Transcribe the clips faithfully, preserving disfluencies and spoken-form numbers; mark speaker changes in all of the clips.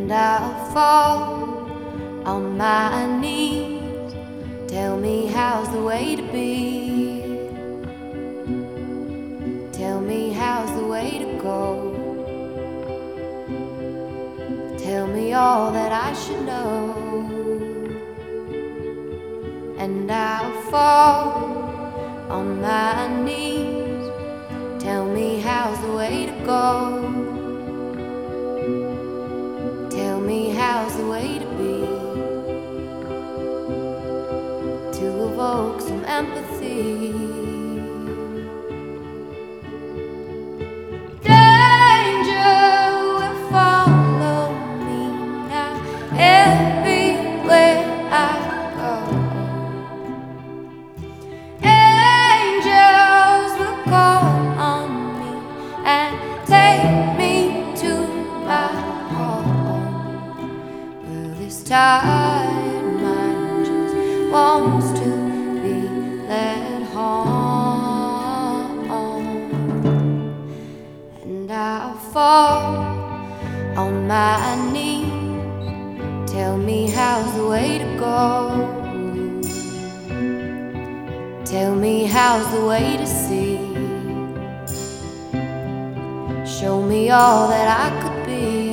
Speaker 1: and I'll fall on my knees. Tell me how's the way to be. Tell me how's the way to go. Tell me all that I should know, and I'll fall on my knees. Tell me how's the way to go. Tell me how's the way to be, to evoke some empathy. Tired mind just wants to be led home, and I'll fall on my knees. Tell me how's the way to go. Tell me how's the way to see. Show me all that I could be,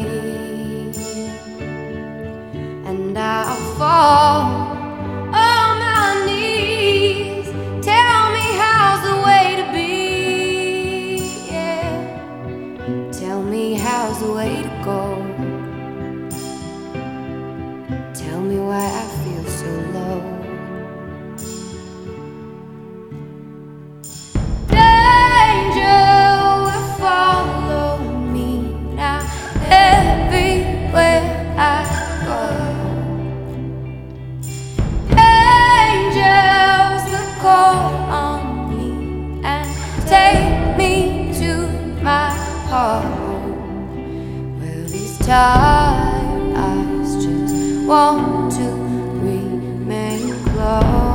Speaker 1: and I'll fall on my knees. Tell me how's the way to be, yeah. Tell me how's the way to go. Tell me why I feel so low. Danger will follow me now everywhere I go. Call on me and take me to my home. Well, these tired eyes just want to remain closed.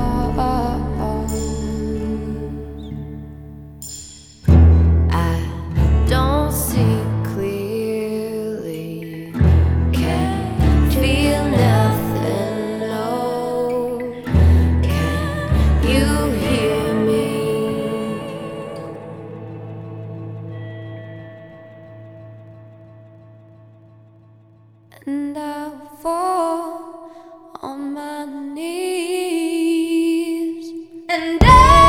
Speaker 1: I don't see clearly, can't feel nothing, no. You hear me, and I'll fall on my knees, and I